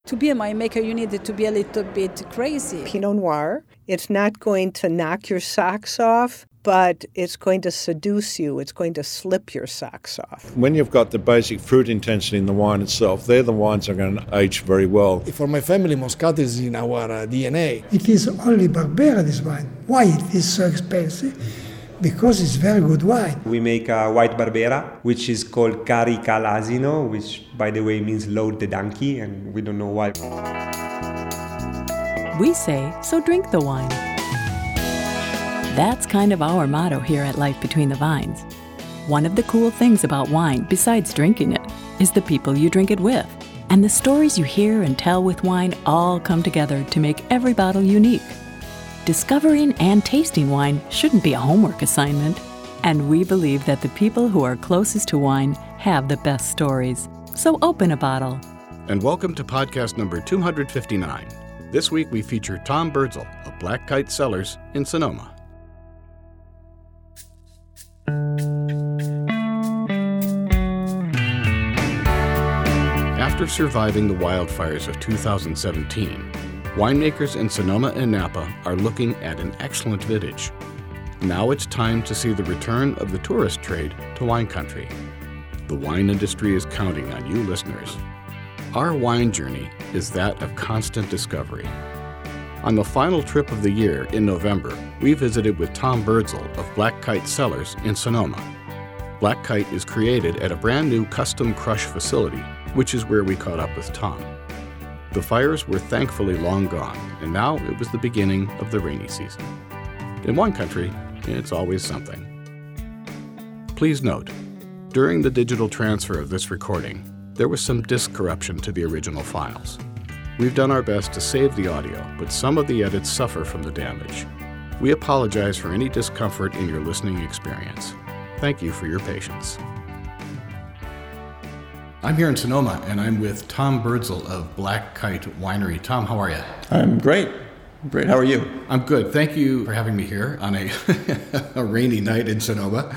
To be a winemaker, you need to be a little bit crazy. Pinot Noir, it's not going to knock your socks off, but it's going to seduce you. It's going to slip your socks off. When you've got the basic fruit intensity in the wine itself, they're the wines that are going to age very well. For my family, Moscato is in our DNA. It is only Barbera, this wine. Why it is so expensive? Because it's very good wine. We make a white Barbera, which is called Carica l'asino, which, by the way, means load the donkey, and we don't know why. We say, so drink the wine. That's kind of our motto here at Life Between the Vines. One of the cool things about wine, besides drinking it, is the people you drink it with. And the stories you hear and tell with wine all come together to make every bottle unique. Discovering and tasting wine shouldn't be a homework assignment. And we believe that the people who are closest to wine have the best stories. So open a bottle. And welcome to podcast number 259. This week we feature Tom Birdsall of Black Kite Cellars in Sonoma. After surviving the wildfires of 2017, winemakers in Sonoma and Napa are looking at an excellent vintage. Now it's time to see the return of the tourist trade to wine country. The wine industry is counting on you listeners. Our wine journey is that of constant discovery. On the final trip of the year in November, we visited with Tom Birdsall of Black Kite Cellars in Sonoma. Black Kite is created at a brand new custom crush facility, which is where we caught up with Tom. The fires were thankfully long gone, and now it was the beginning of the rainy season. In wine country, it's always something. Please note, during the digital transfer of this recording, there was some disk corruption to the original files. We've done our best to save the audio, but some of the edits suffer from the damage. We apologize for any discomfort in your listening experience. Thank you for your patience. I'm here in Sonoma, and I'm with Tom Birdsall of Black Kite Winery. Tom, how are you? I'm great. Great. How are you? I'm good. Thank you for having me here on a rainy night in Sonoma.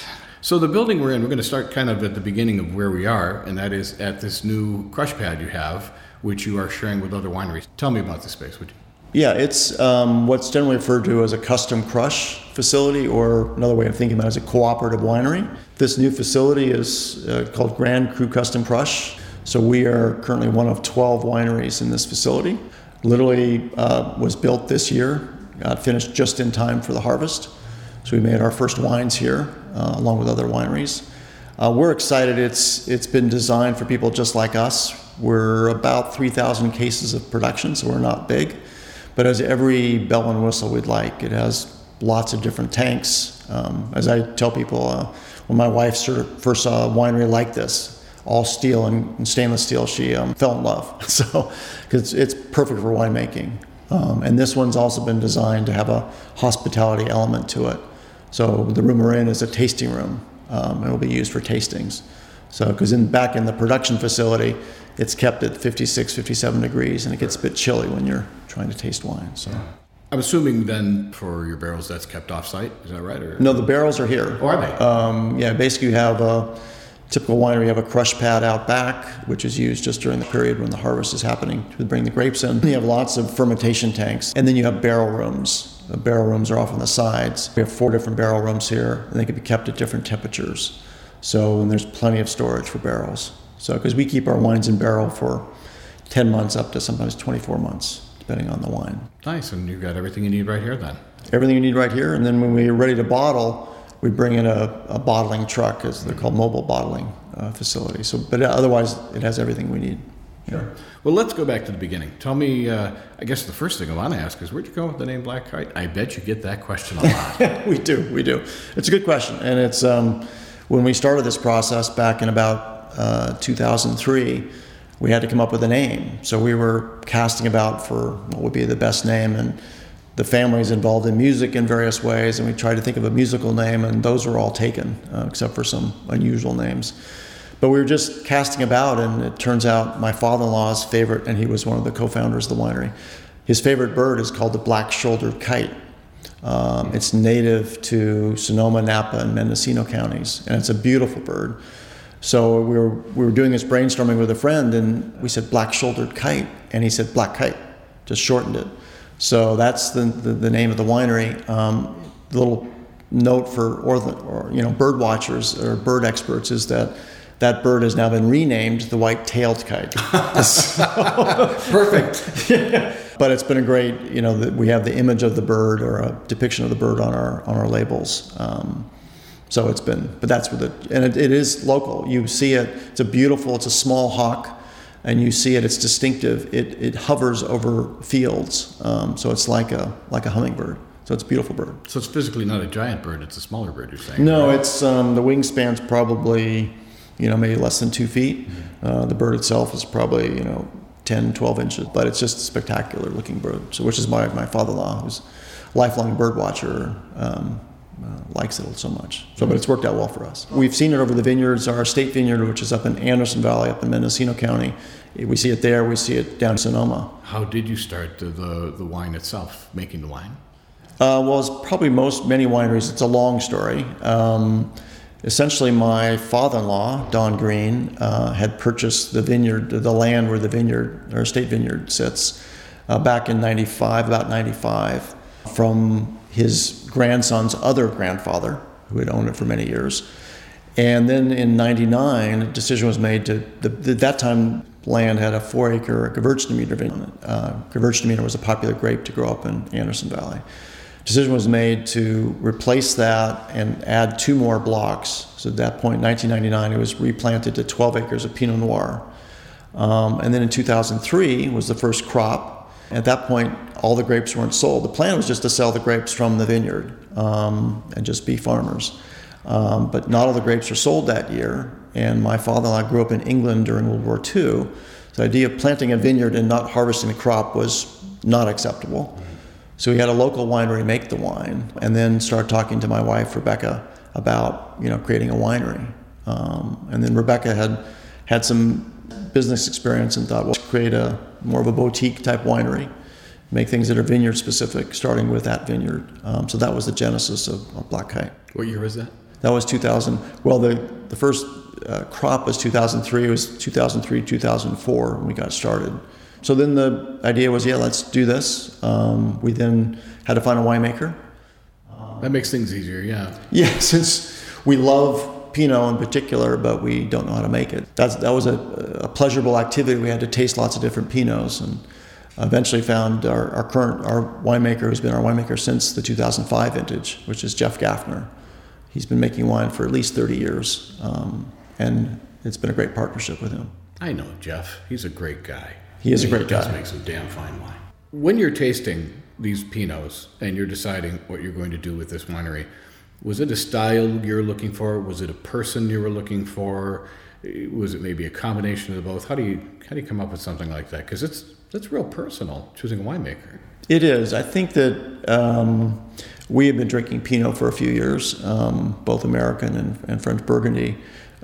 So the building we're in, we're going to start kind of at the beginning of where we are, and that is at this new crush pad you have, which you are sharing with other wineries. Tell me about this space, would you? Yeah, it's what's generally referred to as a custom crush facility, or another way of thinking about it is a cooperative winery. This new facility is called Grand Cru Custom Crush. So we are currently one of 12 wineries in this facility. Literally was built this year, got finished just in time for the harvest. So we made our first wines here, along with other wineries. We're excited. It's been designed for people just like us. We're about 3,000 cases of production, so we're not big. But as every bell and whistle we'd like, it has lots of different tanks. As I tell people, when my wife first saw a winery like this, all steel and stainless steel, she fell in love. So, because it's perfect for winemaking. And this one's also been designed to have a hospitality element to it. So the room we're in is a tasting room, and it'll be used for tastings. So, because back in the production facility, it's kept at 56, 57 degrees, and it gets a bit chilly when you're trying to taste wine. So, I'm assuming then for your barrels that's kept off-site, is that right? Or? No, the barrels are here. Oh, are they? Yeah, basically you have a typical winery, you have a crush pad out back, which is used just during the period when the harvest is happening to bring the grapes in. You have lots of fermentation tanks, and then you have barrel rooms. The barrel rooms are off on the sides. We have 4 different barrel rooms here, and they can be kept at different temperatures. So, and there's plenty of storage for barrels. So, because we keep our wines in barrel for 10 months up to sometimes 24 months, depending on the wine. Nice, and you've got everything you need right here then. Everything you need right here, and then when we're ready to bottle, we bring in a bottling truck, as they're called, mobile bottling facility. So, but otherwise, it has everything we need. Sure. Well, let's go back to the beginning. Tell me, I guess the first thing I want to ask is, where'd you go with the name Black Kite? I bet you get that question a lot. We do. It's a good question, and it's when we started this process back in about 2003, we had to come up with a name. So we were casting about for what would be the best name, and the family's involved in music in various ways, and we tried to think of a musical name, and those were all taken, except for some unusual names. But we were just casting about, and it turns out my father-in-law's favorite, and he was one of the co-founders of the winery, his favorite bird is called the black-shouldered kite. It's native to Sonoma, Napa, and Mendocino counties, and it's a beautiful bird. So we were doing this brainstorming with a friend, and we said black-shouldered kite, And he said Black Kite, just shortened it. So that's the name of the winery. The little note for bird watchers or bird experts is that bird has now been renamed the white-tailed kite. Perfect. Yeah. But it's been a great, we have the image of the bird or a depiction of the bird on our labels. So it's been, but that's what it is local. You see it. It's a small hawk, and you see it. It's distinctive. It hovers over fields, so it's like a hummingbird. So it's a beautiful bird. So it's physically not a giant bird. It's a smaller bird, you're saying? No, right? it's the wingspan's probably, maybe less than 2 feet. Mm-hmm. The bird itself is probably, 10, 12 inches, but it's just a spectacular looking bird. So, which is my father-in-law, who's a lifelong bird watcher, likes it so much. So, but it's worked out well for us. We've seen it over the vineyards. Our estate vineyard, which is up in Anderson Valley, up in Mendocino County, we see it there. We see it down in Sonoma. How did you start the wine itself, making the wine? Well, it's probably many wineries. It's a long story. Essentially, my father-in-law, Don Green, had purchased the vineyard, the land where the vineyard, or estate vineyard, sits, back in about 95, from his grandson's other grandfather, who had owned it for many years. And then in 99, a decision was made at that time, land had a 4-acre Gewürztraminer vineyard. Gewürztraminer was a popular grape to grow up in Anderson Valley. Decision was made to replace that and add 2 more blocks. So at that point, in 1999, it was replanted to 12 acres of Pinot Noir. And then in 2003 was the first crop. At that point, all the grapes weren't sold. The plan was just to sell the grapes from the vineyard and just be farmers. But not all the grapes were sold that year. And my father-in-law grew up in England during World War II. So the idea of planting a vineyard and not harvesting the crop was not acceptable. So we had a local winery make the wine, and then started talking to my wife, Rebecca, about creating a winery. And then Rebecca had some business experience and thought, well, let's create more of a boutique type winery, make things that are vineyard specific, starting with that vineyard. So that was the genesis of Black Kite. What year was that? That was 2000. Well, the first crop was 2003. It was 2003, 2004 when we got started. So then the idea was, let's do this. We then had to find a winemaker. That makes things easier, yeah. Yeah, since we love Pinot in particular, but we don't know how to make it. That was a pleasurable activity. We had to taste lots of different Pinots, and eventually found our winemaker, who's been our winemaker since the 2005 vintage, which is Jeff Gaffner. He's been making wine for at least 30 years, and it's been a great partnership with him. I know Jeff. He's a great guy. He is a great guy. He does make some damn fine wine. When you're tasting these Pinots and you're deciding what you're going to do with this winery, was it a style you're looking for? Was it a person you were looking for? Was it maybe a combination of both? How do you come up with something like that? Because that's real personal, choosing a winemaker. It is. I think that we have been drinking Pinot for a few years, both American and French Burgundy.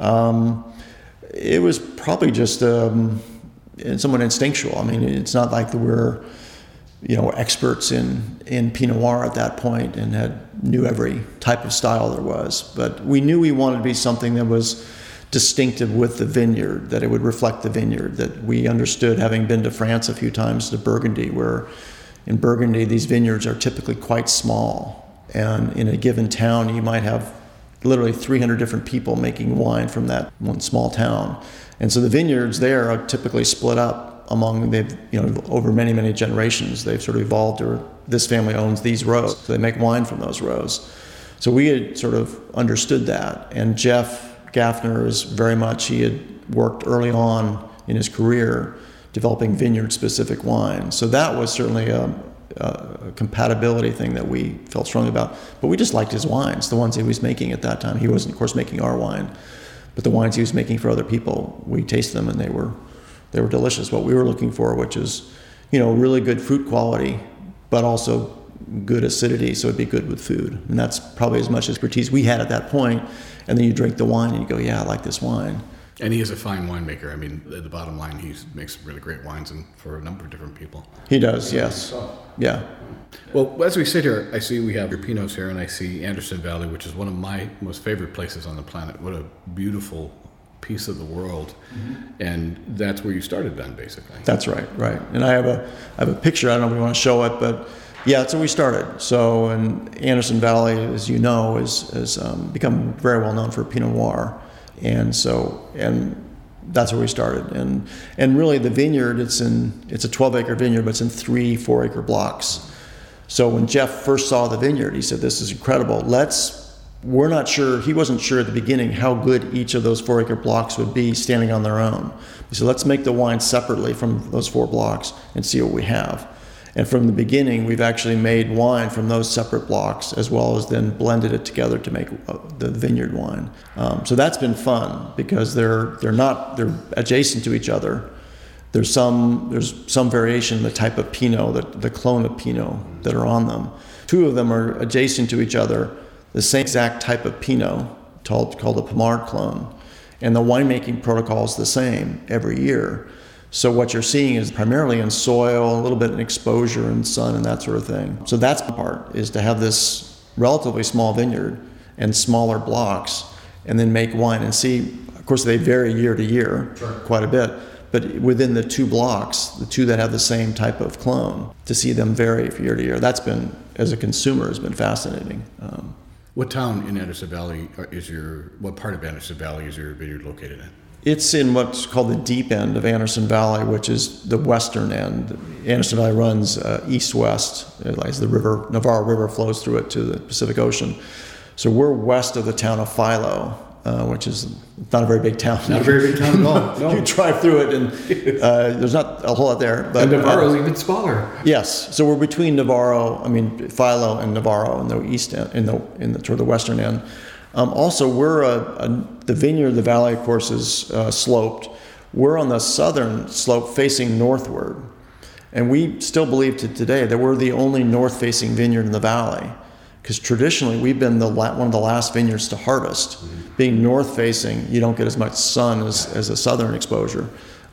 It was probably just somewhat instinctual. I mean, it's not like we're, experts in Pinot Noir at that point and knew every type of style there was. But we knew we wanted to be something that was distinctive with the vineyard, that it would reflect the vineyard, that we understood, having been to France a few times, to Burgundy, where in Burgundy these vineyards are typically quite small. And in a given town, you might have literally 300 different people making wine from that one small town. And so the vineyards there are typically split up among, over many, many generations. They've sort of evolved, or this family owns these rows, so they make wine from those rows. So we had sort of understood that. And Jeff Gaffner is very much, he had worked early on in his career developing vineyard-specific wine. So that was certainly a compatibility thing that we felt strongly about. But we just liked his wines, the ones he was making at that time. He wasn't, of course, making our wine. But the wines he was making for other people, we tasted them and they were delicious. What we were looking for, which is, really good fruit quality, but also good acidity, so it'd be good with food. And that's probably as much expertise we had at that point. And then you drink the wine and you go, yeah, I like this wine. And he is a fine winemaker. I mean, at the bottom line, he makes really great wines for a number of different people. He does, yes. Yeah. Well, as we sit here, I see we have your Pinots here, and I see Anderson Valley, which is one of my most favorite places on the planet. What a beautiful piece of the world, and that's where you started then, basically. That's right. And I have a picture. I don't know if we want to show it, but yeah, that's where we started. So, and Anderson Valley, as you know, is become very well known for Pinot Noir, and that's where we started. And really, the vineyard, it's a 12-acre vineyard, but it's in 3 4-acre blocks. So when Jeff first saw the vineyard, he said, "This is incredible. We're not sure." He wasn't sure at the beginning how good each of those 4-acre blocks would be standing on their own. He said, "Let's make the wine separately from those 4 blocks and see what we have." And from the beginning, we've actually made wine from those separate blocks, as well as then blended it together to make the vineyard wine. So that's been fun because they're adjacent to each other. There's some variation in the type of Pinot, the clone of Pinot that are on them. 2 of them are adjacent to each other, the same exact type of Pinot called the Pommard clone, and the winemaking protocol is the same every year. So what you're seeing is primarily in soil, a little bit in exposure and sun and that sort of thing. So that's the part, is to have this relatively small vineyard and smaller blocks and then make wine and see. Of course, they vary year to year quite a bit, but within the 2 blocks, the 2 that have the same type of clone, to see them vary from year to year, that's been, as a consumer, has been fascinating. What town in Anderson Valley what part of Anderson Valley is your vineyard located in? It's in what's called the deep end of Anderson Valley, which is the western end. Anderson Valley runs east-west, as the Navarro River flows through it to the Pacific Ocean. So we're west of the town of Philo, which is not a very big town. Not a very big town at all. No. You drive through it, and there's not a whole lot there. But and Navarro is even smaller. Yes, so we're between Philo and Navarro in the east end, toward the western end. Also, we're the vineyard, the valley, of course, is sloped. We're on the southern slope facing northward. And we still believe to today that we're the only north-facing vineyard in the valley. Because traditionally, we've been one of the last vineyards to harvest. Mm-hmm. Being north-facing, you don't get as much sun as a southern exposure.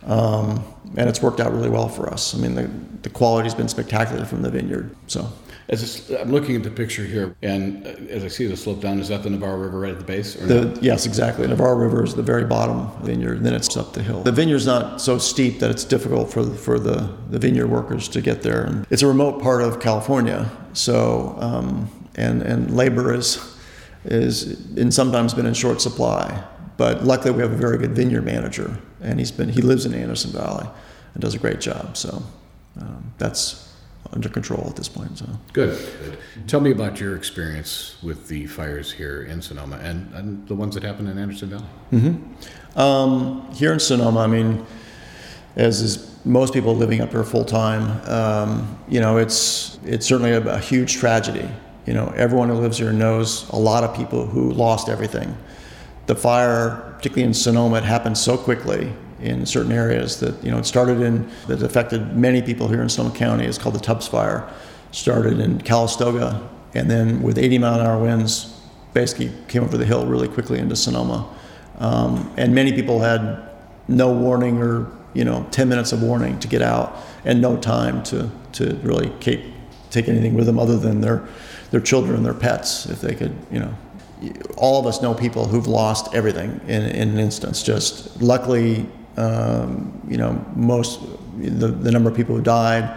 And it's worked out really well for us. I mean, the quality's been spectacular from the vineyard. So. I'm looking at the picture here, and as I see the slope down, is that the Navarro River right at the base? Or yes, exactly. Navarro River is the very bottom of the vineyard, and then it's up the hill. The vineyard's not so steep that it's difficult for the vineyard workers to get there. And it's a remote part of California, so and labor is sometimes been in short supply. But luckily, we have a very good vineyard manager, and he lives in Anderson Valley and does a great job. So that's under control at this point. So Good. Tell me about your experience with the fires here in Sonoma and the ones that happened in Anderson Valley. Mm-hmm. Here in Sonoma, I mean, as is most people living up here full time, it's certainly a huge tragedy. Everyone who lives here knows a lot of people who lost everything. The fire, particularly in Sonoma, it happened so quickly in certain areas that, that affected many people here in Sonoma County. It's called the Tubbs Fire. Started in Calistoga, and then with 80-mile-an-hour winds, basically came over the hill really quickly into Sonoma. And many people had no warning or, 10 minutes of warning to get out, and no time to really take anything with them other than their children and their pets, if they could, All of us know people who've lost everything in an instance. Just luckily, most the number of people who died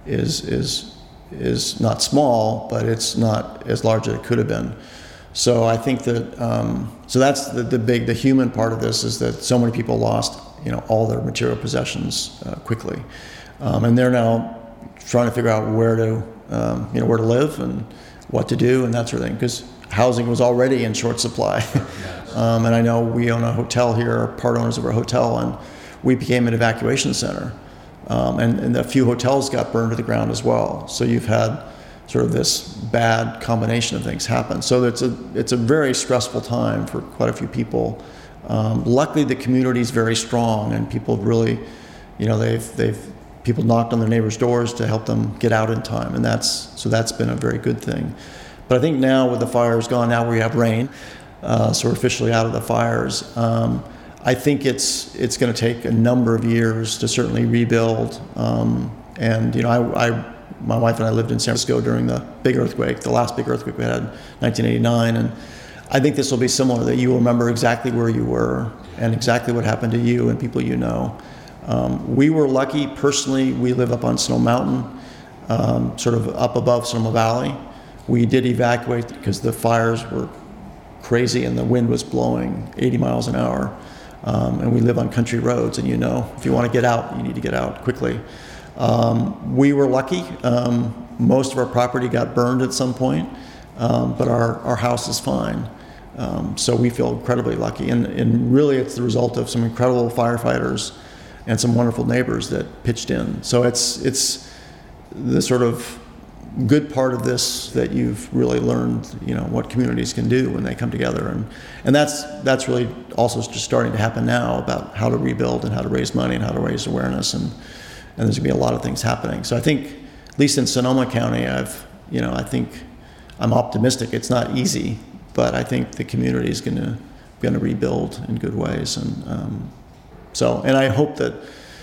is not small, but it's not as large as it could have been. So I think that so that's the human part of this, is that so many people lost all their material possessions quickly, and they're now trying to figure out where to live and what to do and that sort of thing, because housing was already in short supply. And I know we own a hotel here, part owners of our hotel, and we became an evacuation center. And a few hotels got burned to the ground as well. So you've had sort of this bad combination of things happen. So it's a very stressful time for quite a few people. Luckily, the community is very strong, and people really, people knocked on their neighbors' doors to help them get out in time, and that's been a very good thing. But I think now with the fires gone, now we have rain, so we're officially out of the fires. I think it's going to take a number of years to certainly rebuild. And my wife and I lived in San Francisco during the big earthquake, the last big earthquake we had in 1989, and I think this will be similar, that you will remember exactly where you were and exactly what happened to you and people you know. We were lucky personally. We live up on Snow Mountain, sort of up above Sonoma Valley. We did evacuate because the fires were crazy and the wind was blowing 80 miles an hour. And we live on country roads, and if you want to get out, you need to get out quickly. We were lucky. Most of our property got burned at some point, but our house is fine. So we feel incredibly lucky. And really it's the result of some incredible firefighters and some wonderful neighbors that pitched in. So it's the sort of good part of this that you've really learned, what communities can do when they come together. And that's really also just starting to happen now, about how to rebuild and how to raise money and how to raise awareness. And there's going to be a lot of things happening. So I think, at least in Sonoma County, I think I'm optimistic. It's not easy, but I think the community is going to rebuild in good ways. And and I hope that,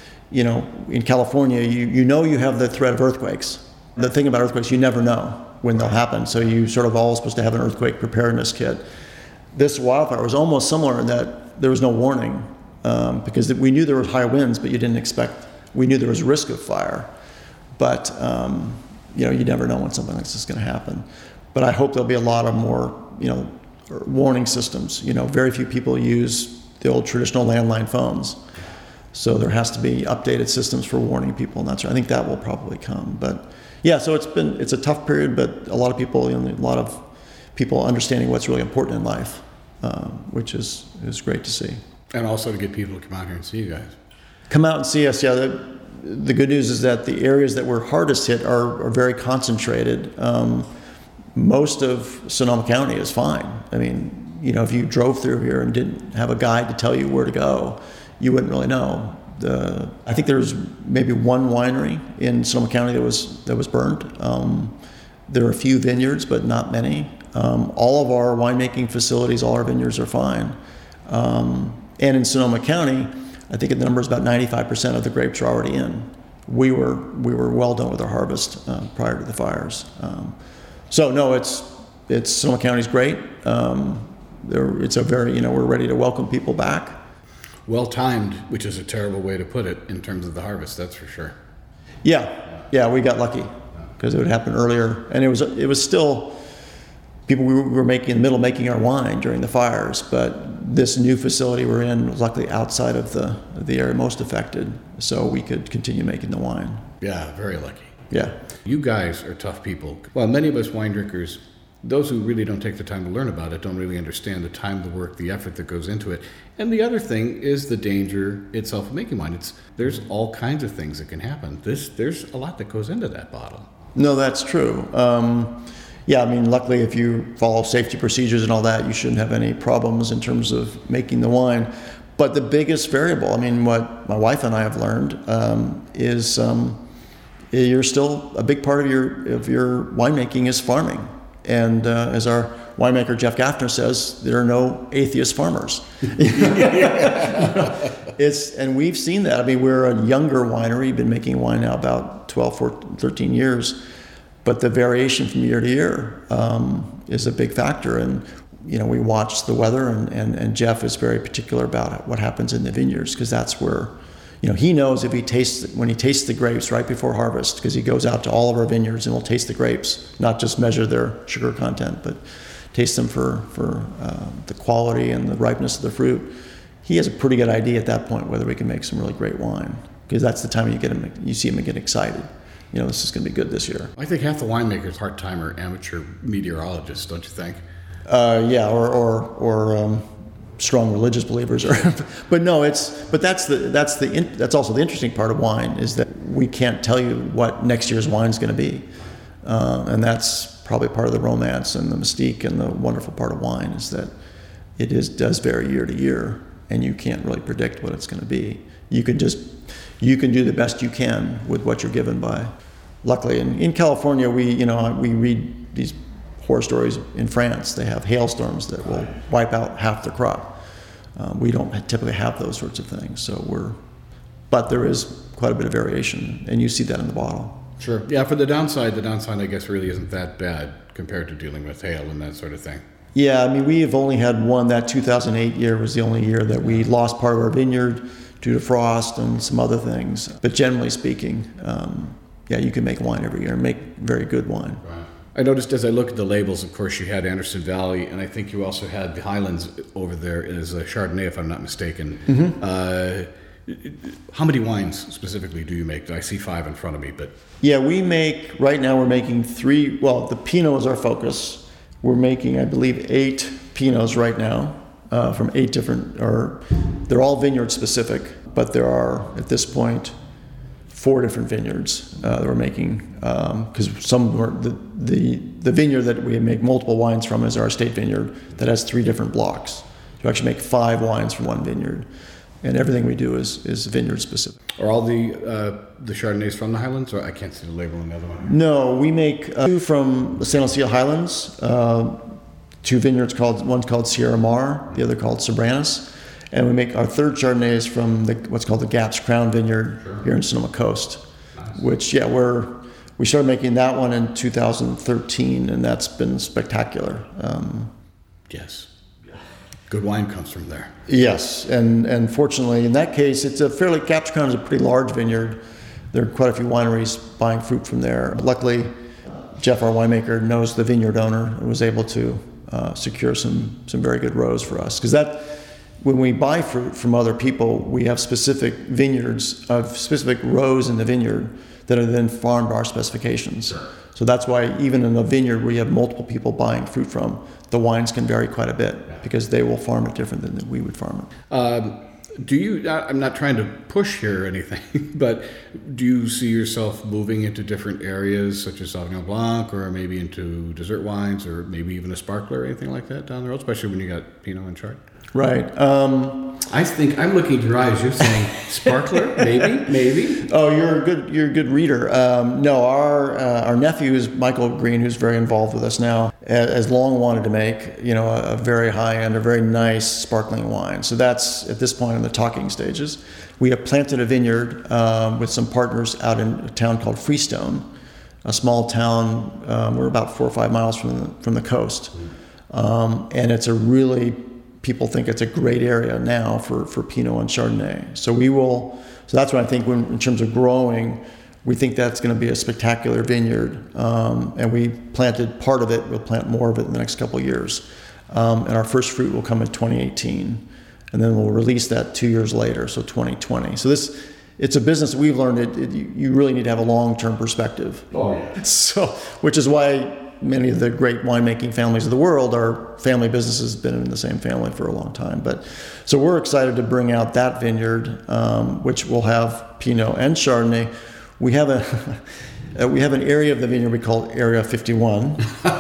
in California, you have the threat of earthquakes. The thing about earthquakes, you never know when they'll happen. So you sort of always supposed to have an earthquake preparedness kit. This wildfire was almost similar in that there was no warning, because we knew there were high winds, but we knew there was risk of fire. But, you never know when something like this is going to happen. But I hope there'll be a lot of more, warning systems. Very few people use the old traditional landline phones. So there has to be updated systems for warning people, and I think that will probably come. But yeah, so it's a tough period, but a lot of people understanding what's really important in life, which is great to see. And also to get people to come out here and see you guys. Come out and see us, yeah. The good news is that the areas that were hardest hit are very concentrated. Most of Sonoma County is fine. I mean, if you drove through here and didn't have a guide to tell you where to go, you wouldn't really know. I think there's maybe one winery in Sonoma County that was burned. There are a few vineyards, but not many. All of our winemaking facilities, all our vineyards are fine. And in Sonoma County, I think the number is about 95% of the grapes are already in. We were well done with our harvest prior to the fires. So no, it's Sonoma County's great. It's a very, we're ready to welcome people back. Well timed, which is a terrible way to put it in terms of the harvest, that's for sure. Yeah, we got lucky because it would happen earlier, and it was still people we were in the middle of making our wine during the fires, but this new facility we're in was luckily outside of the area most affected, so we could continue making the wine. Yeah, very lucky. Yeah. You guys are tough people. Well, many of us wine drinkers, those who really don't take the time to learn about it, don't really understand the time, the work, the effort that goes into it. And the other thing is the danger itself of making wine. There's all kinds of things that can happen. There's a lot that goes into that bottle. No, that's true. Luckily, if you follow safety procedures and all that, you shouldn't have any problems in terms of making the wine. But the biggest variable, what my wife and I have learned is you're still a big part of your winemaking is farming. And as our winemaker Jeff Gaffner says, there are no atheist farmers. And we've seen that. We're a younger winery, been making wine now about 12, 14, 13 years. But the variation from year to year is a big factor. And, we watch the weather, and Jeff is very particular about what happens in the vineyards, because that's where, he knows when he tastes the grapes right before harvest, because he goes out to all of our vineyards and will taste the grapes, not just measure their sugar content, but taste them for the quality and the ripeness of the fruit. He has a pretty good idea at that point whether we can make some really great wine, because that's the time you see him get excited. This is going to be good this year. I think half the winemakers part-timer amateur meteorologists, don't you think? Or strong religious believers, but no, that's also the interesting part of wine, is that we can't tell you what next year's wine is going to be, and that's probably part of the romance and the mystique and the wonderful part of wine, is that it does vary year to year, and you can't really predict what it's going to be. You can do the best you can with what you're given by. Luckily, in California, we read these horror stories. In France, they have hailstorms that will wipe out half the crop. We don't typically have those sorts of things, but there is quite a bit of variation, and you see that in the bottle. Sure. Yeah, for the downside I guess really isn't that bad compared to dealing with hail and that sort of thing. Yeah, I mean, we have only had one. That 2008 year was the only year that we lost part of our vineyard due to frost and some other things. But generally speaking, you can make wine every year and make very good wine. Right. I noticed as I look at the labels, of course, you had Anderson Valley, and I think you also had the Highlands over there as a Chardonnay, if I'm not mistaken. Mm-hmm. How many wines specifically do you make? I see 5 in front of me, but... Yeah, right now we're making 3, well, the Pinot is our focus. We're making, I believe, 8 Pinots right now from 8 different, they're all vineyard specific, but there are, at this point, 4 different vineyards that we're making, because some were the vineyard that we make multiple wines from is our estate vineyard that has 3 different blocks. You actually make 5 wines from one vineyard, and everything we do is vineyard specific. Are all the Chardonnays from the Highlands, or I can't see the label on the other one? No, we make 2 from the San Lucia Highlands, 2 vineyards one's called Sierra Mar, the other called Sobranis. And we make our 3rd Chardonnays from what's called the Gaps Crown Vineyard here in Sonoma Coast, which, we started making that one in 2013, and that's been spectacular. Yes. Good wine comes from there. Yes, and fortunately, in that case, Gaps Crown is a pretty large vineyard. There are quite a few wineries buying fruit from there. Luckily, Jeff, our winemaker, knows the vineyard owner and was able to secure some very good rows for us. Because when we buy fruit from other people, we have specific vineyards of specific rows in the vineyard that are then farmed to our specifications. Sure. So that's why even in a vineyard where you have multiple people buying fruit from, the wines can vary quite a bit because they will farm it different than we would farm it. I'm not trying to push here or anything, but do you see yourself moving into different areas such as Sauvignon Blanc or maybe into dessert wines or maybe even a sparkler or anything like that down the road, especially when you got Pinot and Chard? Right. I think I'm looking at your eyes. You're saying sparkler, maybe. Oh, you're a good reader. No, our nephew is Michael Green, who's very involved with us now, has long wanted to make a very high end, a very nice sparkling wine. So that's at this point in the talking stages. We have planted a vineyard with some partners out in a town called Freestone, a small town. We're about 4 or 5 miles from the coast, and it's a really people think it's a great area now for Pinot and Chardonnay. So that's what I think in terms of growing, we think that's going to be a spectacular vineyard. And we planted part of it, we'll plant more of it in the next couple of years. And our first fruit will come in 2018. And then we'll release that 2 years later, so 2020. So it's a business that we've learned you really need to have a long-term perspective. Oh, yeah. So, which is why many of the great winemaking families of the world, our family business has been in the same family for a long time. But so we're excited to bring out that vineyard, which will have Pinot and Chardonnay. We have an area of the vineyard we call Area 51.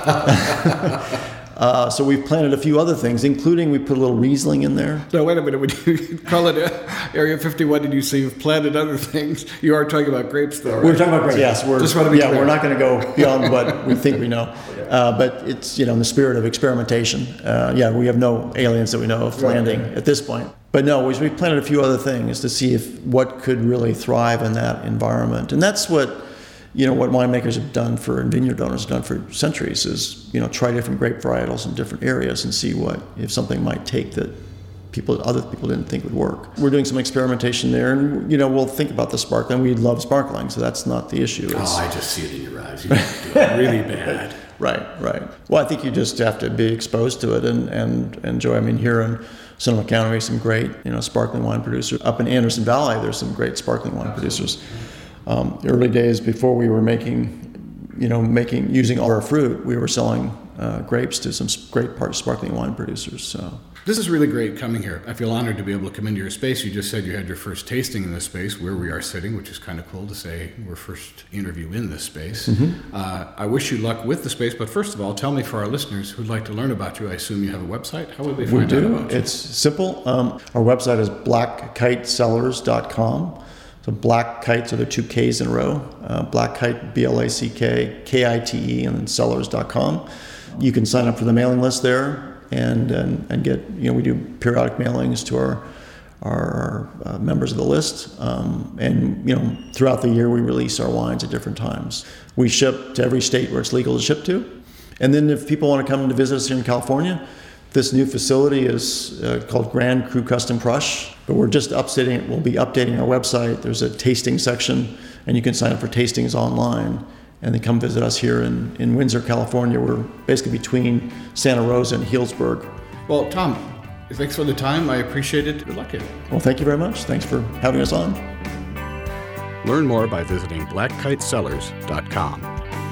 So we've planted a few other things, including we put a little Riesling in there. No, wait a minute. When you call it Area 51, did you say you've planted other things? You are talking about grapes, though, right? We're talking about grapes. Yes, we're not going to go beyond what we think we know. But it's in the spirit of experimentation. We have no aliens that we know of landing at this point. But no, we planted a few other things to see what could really thrive in that environment. And that's what winemakers have done and vineyard owners have done for centuries is, try different grape varietals in different areas and see if something might take that other people didn't think would work. We're doing some experimentation there, and, we'll think about the sparkling. We love sparkling, so that's not the issue. I just see it in your eyes. You do it really bad. Right. Well, I think you just have to be exposed to it and enjoy. I mean, here in Sonoma County, we have some great, sparkling wine producers. Up in Anderson Valley, there's some great sparkling wine producers. The early days before we were using all our fruit, we were selling grapes to some great sparkling wine producers. So this is really great coming here. I feel honored to be able to come into your space. You just said you had your first tasting in this space where we are sitting, which is kind of cool to say we're first interview in this space. Mm-hmm. I wish you luck with the space, but first of all, tell me for our listeners who'd like to learn about you, I assume you have a website. How would they find out about you? It's simple. Our website is blackkitecellars.com. So Black Kite, so there are 2 K's in a row. Black Kite, BLACK, KITE, and then sellers.com. You can sign up for the mailing list there and get, we do periodic mailings to our members of the list. And throughout the year we release our wines at different times. We ship to every state where it's legal to ship to. And then if people want to come to visit us here in California, this new facility is called Grand Cru Custom Crush, but we'll be updating our website. There's a tasting section, and you can sign up for tastings online, and then come visit us here in Windsor, California. We're basically between Santa Rosa and Healdsburg. Well, Tom, thanks for the time. I appreciate it. Good luck in it. Well, thank you very much. Thanks for having us on. Learn more by visiting blackkitesellers.com.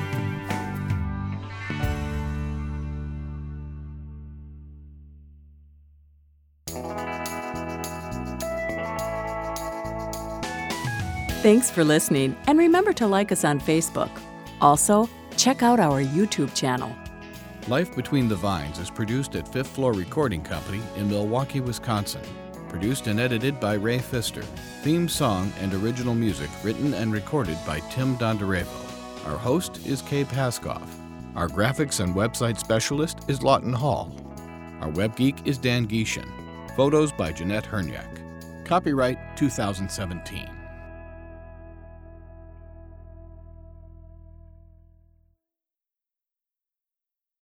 Thanks for listening, and remember to like us on Facebook. Also, check out our YouTube channel. Life Between the Vines is produced at Fifth Floor Recording Company in Milwaukee, Wisconsin. Produced and edited by Ray Pfister. Theme song and original music written and recorded by Tim Dondarevo. Our host is Kay Paskoff. Our graphics and website specialist is Lawton Hall. Our web geek is Dan Gieshin. Photos by Jeanette Herniak. Copyright 2017.